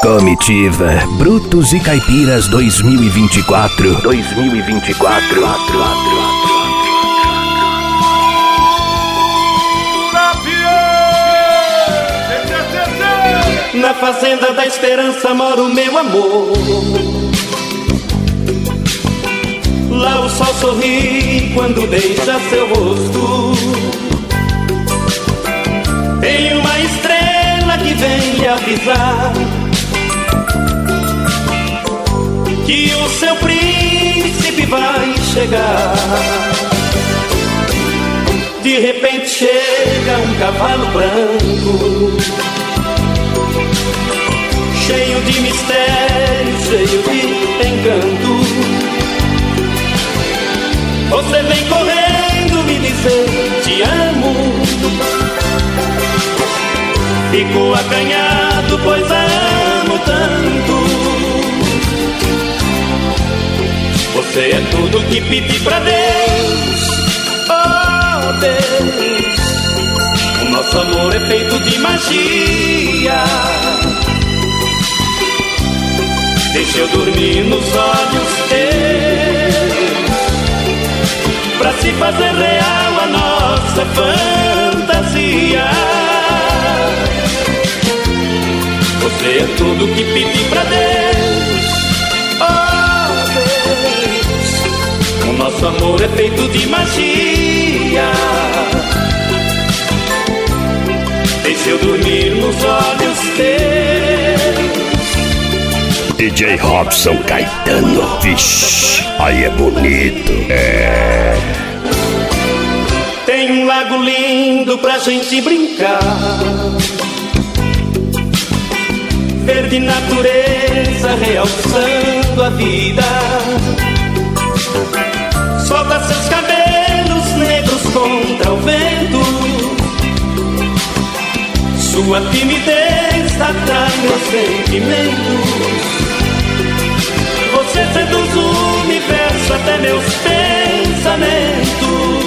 Comitiva Brutos e Caipiras 2024. Na fazenda da esperança mora o meu amor. Lá o sol sorri quando beija seu rosto. Tem uma estrela que vem lhe avisar que o seu príncipe vai chegar. De repente chega um cavalo branco, cheio de mistério, cheio de encanto. Você vem correndo me dizer te amo. Fico acanhado, pois a amo tanto. Você é tudo que pedi pra Deus. Oh Deus, o nosso amor é feito de magia. Deixa eu dormir nos olhos teus, pra se fazer real a nossa fantasia. Você é tudo que pedi pra Deus. Oh Deus, o nosso amor é feito de magia. Deixa eu dormir nos olhos teus. DJ Robson Caetano. Vixe, aí é bonito. Tem um lago lindo pra gente brincar, verde natureza realçando a vida. Solta seus cabelos negros contra o vento, sua timidez atrai meus sentimentos. Você seduz o universo até meus pensamentos.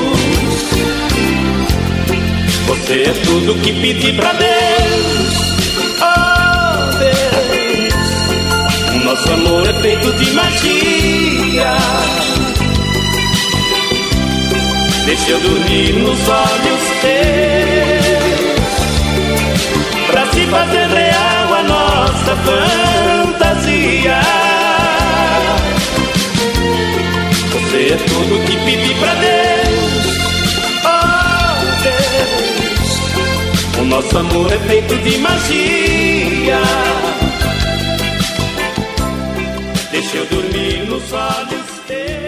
Você é tudo que pedi pra Deus. Oh Deus, o nosso amor é feito de magia. Deixa eu dormir nos olhos teus, pra se fazer real a nossa fantasia. Você é tudo que pedi pra Deus. Oh Deus, o nosso amor é feito de magia. Deixa eu dormir nos olhos teus.